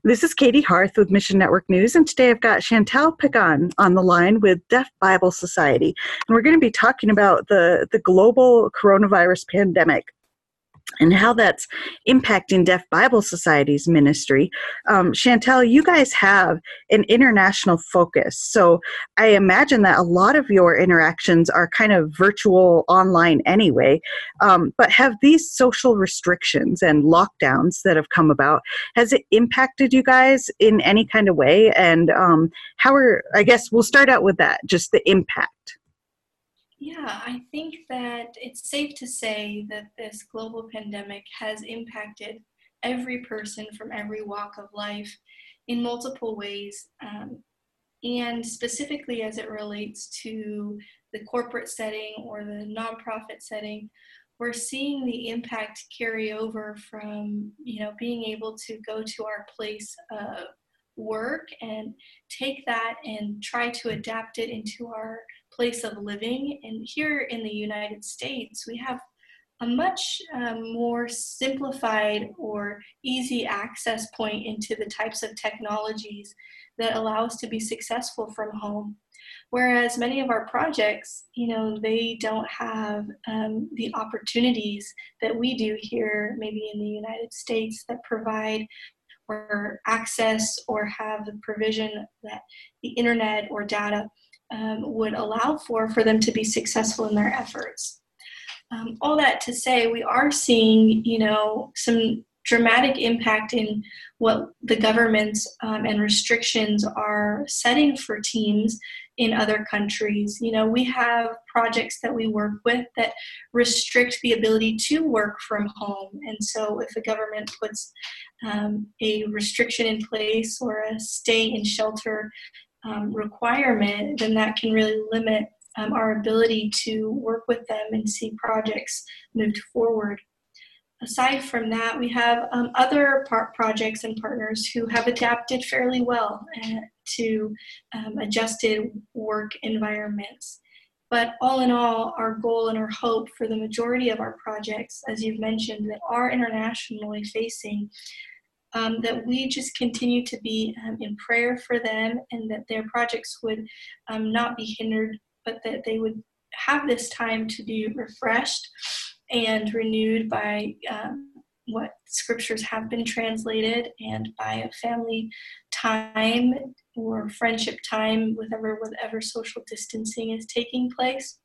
This is Katie Harth with Mission Network News, and today I've got Chantal Pagan on the line with Deaf Bible Society, and we're going to be talking about the global coronavirus pandemic and how that's impacting Deaf Bible Society's ministry. Chantal, you guys have an international focus, so I imagine that a lot of your interactions are kind of virtual online anyway, but have these social restrictions and lockdowns that have come about, has it impacted you guys in any kind of way? And I guess we'll start out with that, just the impact. Yeah, I think that it's safe to say that this global pandemic has impacted every person from every walk of life in multiple ways, and specifically as it relates to the corporate setting or the nonprofit setting. We're seeing the impact carry over from, being able to go to our place of work and take that and try to adapt it into our place of living. And here in the United States, we have a much more simplified or easy access point into the types of technologies that allow us to be successful from home. Whereas many of our projects, they don't have the opportunities that we do here, maybe in the United States, that provide or access or have the provision that the internet or data would allow for them to be successful in their efforts. All that to say, we are seeing, some dramatic impact in what the governments and restrictions are setting for teams in other countries. We have projects that we work with that restrict the ability to work from home. And so if the government puts a restriction in place or a stay in shelter requirement, then that can really limit our ability to work with them and see projects moved forward. Aside from that, we have other projects and partners who have adapted fairly well to adjusted work environments. But all in all, our goal and our hope for the majority of our projects, as you've mentioned, that are internationally facing, that we just continue to be in prayer for them, and that their projects would not be hindered, but that they would have this time to be refreshed and renewed by what scriptures have been translated, and by a family time or friendship time, whatever social distancing is taking place.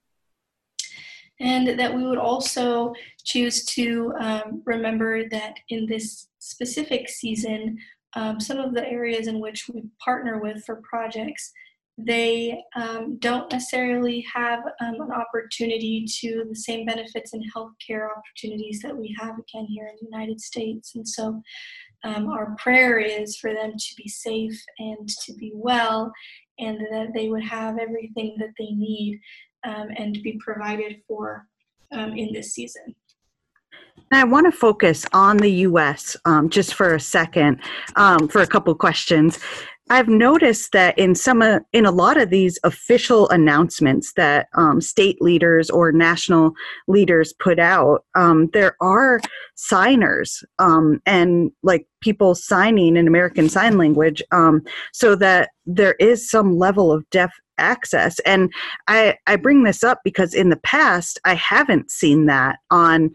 And that we would also choose to remember that in this specific season, some of the areas in which we partner with for projects, they don't necessarily have an opportunity to the same benefits and healthcare opportunities that we have, again, here in the United States. And so our prayer is for them to be safe and to be well, and that they would have everything that they need and to be provided for in this season. I want to focus on the U.S. Just for a second, for a couple questions. I've noticed that in a lot of these official announcements that state leaders or national leaders put out, there are signers and like people signing in American Sign Language, so that there is some level of deaf access. And I bring this up because in the past I haven't seen that on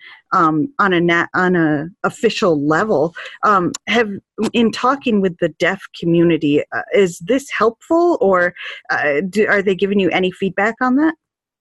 a official level. In talking with the deaf community, is this helpful, or are they giving you any feedback on that?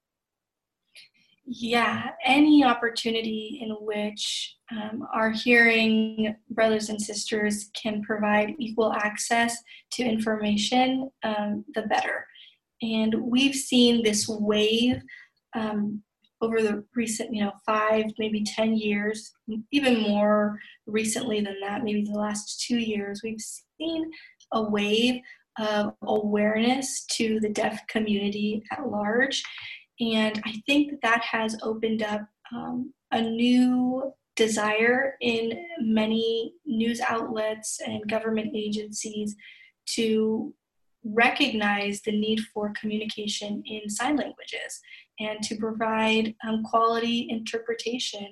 Yeah, any opportunity in which our hearing brothers and sisters can provide equal access to information, the better. And we've seen this wave over the recent, 5, maybe 10 years, even more recently than that, maybe the last 2 years. We've seen a wave of awareness to the deaf community at large. And I think that has opened up a new desire in many news outlets and government agencies to recognize the need for communication in sign languages and to provide quality interpretation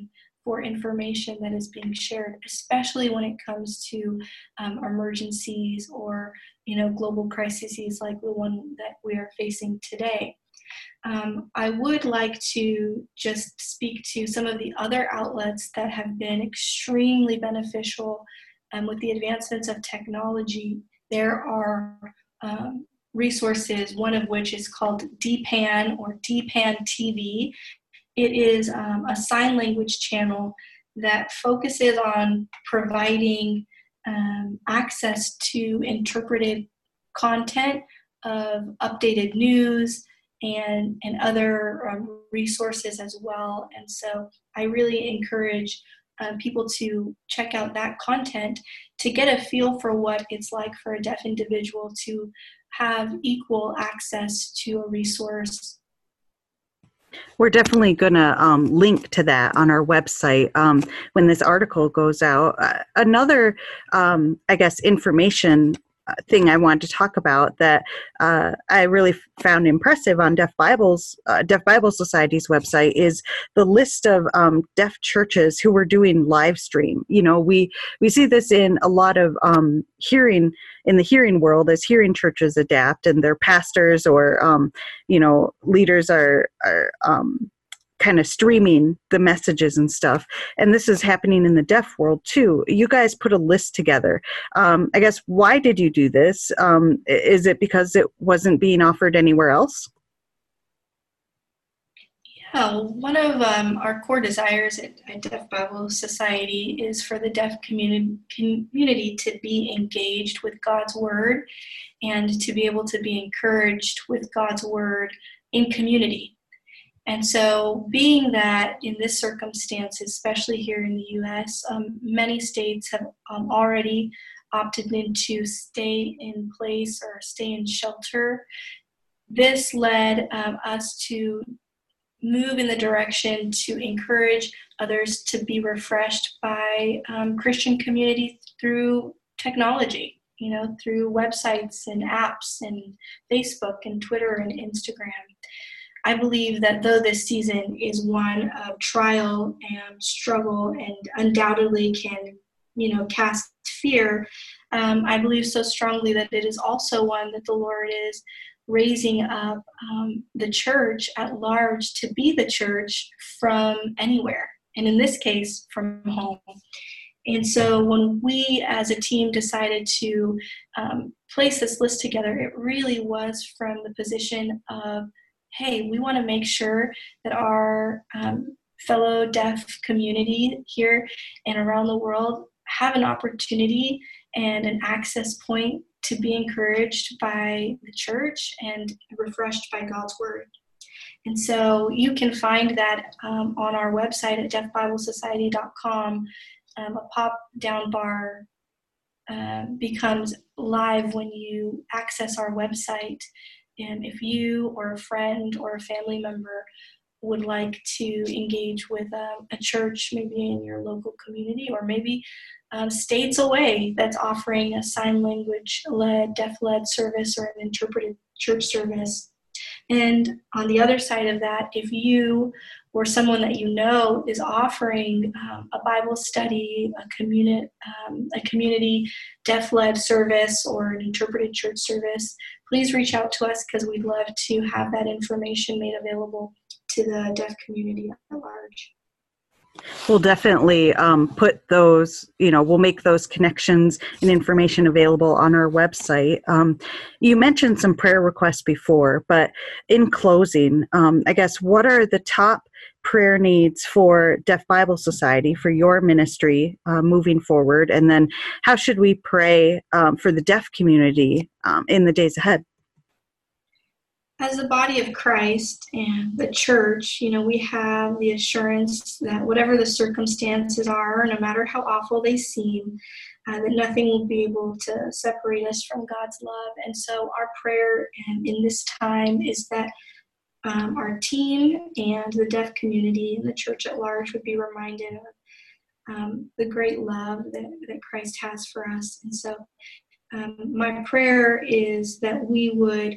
for information that is being shared, especially when it comes to emergencies or global crises like the one that we are facing today. I would like to just speak to some of the other outlets that have been extremely beneficial with the advancements of technology. There are resources, one of which is called DPAN or DPAN TV. It is a sign language channel that focuses on providing access to interpreted content of updated news and other resources as well. And so I really encourage people to check out that content to get a feel for what it's like for a deaf individual to have equal access to a resource. We're definitely going to link to that on our website when this article goes out. Another, I guess, information thing I wanted to talk about that I really found impressive on Deaf Bible Society's website is the list of deaf churches who were doing live stream. We see this in a lot of hearing in the hearing world as hearing churches adapt and their pastors or leaders are kind of streaming the messages and stuff. And this is happening in the deaf world too. You guys put a list together. I guess, why did you do this? Is it because it wasn't being offered anywhere else? Yeah, one of our core desires at Deaf Bible Society is for the deaf community to be engaged with God's Word and to be able to be encouraged with God's Word in community. And so being that in this circumstance, especially here in the U.S., many states have already opted in to stay in place or stay in shelter, this led us to move in the direction to encourage others to be refreshed by Christian community through technology, through websites and apps and Facebook and Twitter and Instagram. I believe that though this season is one of trial and struggle and undoubtedly can, cast fear, I believe so strongly that it is also one that the Lord is raising up the church at large to be the church from anywhere, and in this case, from home. And so when we as a team decided to place this list together, it really was from the position of, hey, we want to make sure that our fellow deaf community here and around the world have an opportunity and an access point to be encouraged by the church and refreshed by God's Word. And so you can find that on our website at deafbiblesociety.com. A pop-down bar becomes live when you access our website. And if you or a friend or a family member would like to engage with a church, maybe in your local community, or maybe states away that's offering a sign language-led, deaf-led service or an interpreted church service. And on the other side of that, if you or someone that you know is offering a Bible study, a community deaf-led service, or an interpreted church service, please reach out to us because we'd love to have that information made available to the deaf community at large. We'll definitely put those, we'll make those connections and information available on our website. You mentioned some prayer requests before, but in closing, I guess, what are the top prayer needs for Deaf Bible Society, for your ministry moving forward? And then how should we pray for the deaf community in the days ahead? As the body of Christ and the church, we have the assurance that whatever the circumstances are, no matter how awful they seem, that nothing will be able to separate us from God's love. And so our prayer in this time is that our team and the deaf community and the church at large would be reminded of the great love that Christ has for us. And so my prayer is that we would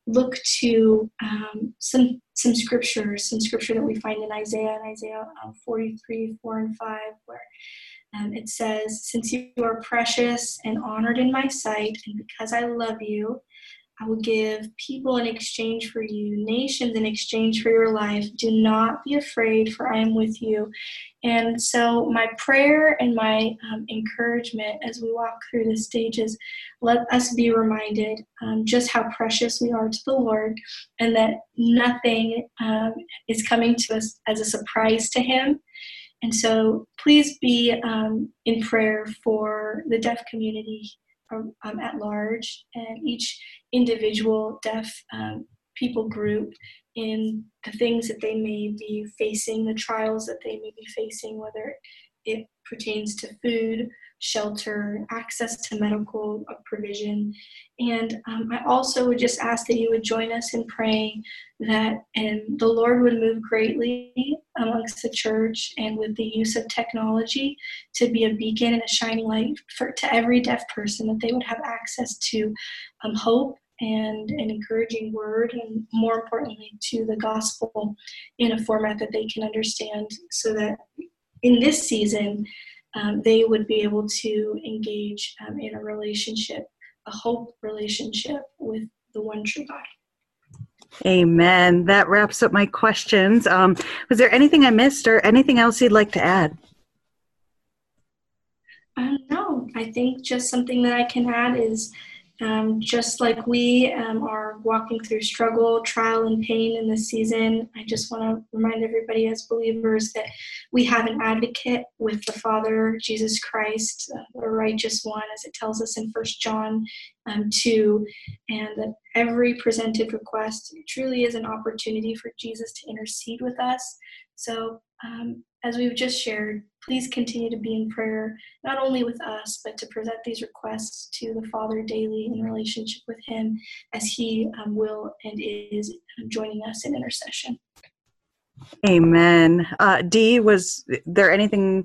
look to some scripture that we find in Isaiah 43, 4 and 5, where it says, "Since you are precious and honored in my sight, and because I love you, I will give people in exchange for you, nations in exchange for your life. Do not be afraid, for I am with you." And so my prayer and my encouragement as we walk through the stages, let us be reminded just how precious we are to the Lord, and that nothing is coming to us as a surprise to him. And so please be in prayer for the deaf community at large, and each individual deaf people group in the things that they may be facing, the trials that they may be facing, whether it pertains to food, shelter, access to medical provision. And I also would just ask that you would join us in praying that the Lord would move greatly amongst the church, and with the use of technology to be a beacon and a shining light to every deaf person, that they would have access to hope and an encouraging word, and more importantly to the gospel in a format that they can understand, so that in this season they would be able to engage in a relationship, a hope relationship with the one true God. Amen. That wraps up my questions. Was there anything I missed or anything else you'd like to add? No, I think just something that I can add is just like we are walking through struggle, trial, and pain in this season, I just want to remind everybody as believers that we have an advocate with the Father, Jesus Christ, the righteous one, as it tells us in 1 John 2, and that every presented request truly is an opportunity for Jesus to intercede with us. So as we've just shared, please continue to be in prayer, not only with us, but to present these requests to the Father daily in relationship with him, as he will and is joining us in intercession. Amen. Dee, was there anything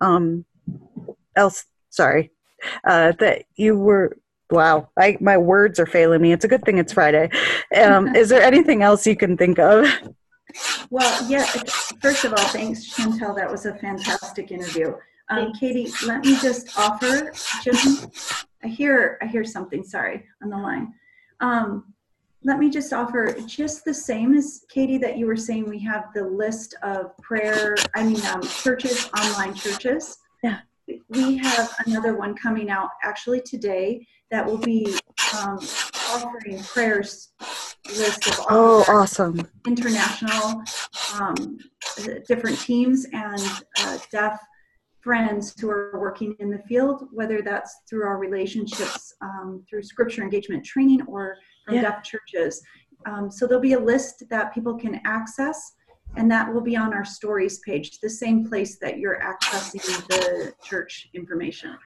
else, sorry, that you were, wow, my words are failing me. It's a good thing it's Friday. Is there anything else you can think of? Well, yeah, first of all, thanks, Chantel. That was a fantastic interview. Katie, let me just offer, I hear something, sorry, on the line. Let me just offer just the same as Katie that you were saying, we have the list of churches, online churches. Yeah. We have another one coming out actually today that will be offering prayers list of all awesome international different teams and deaf friends who are working in the field, whether that's through our relationships through scripture engagement training or from deaf churches. So there'll be a list that people can access, and that will be on our stories page, the same place that you're accessing the church information.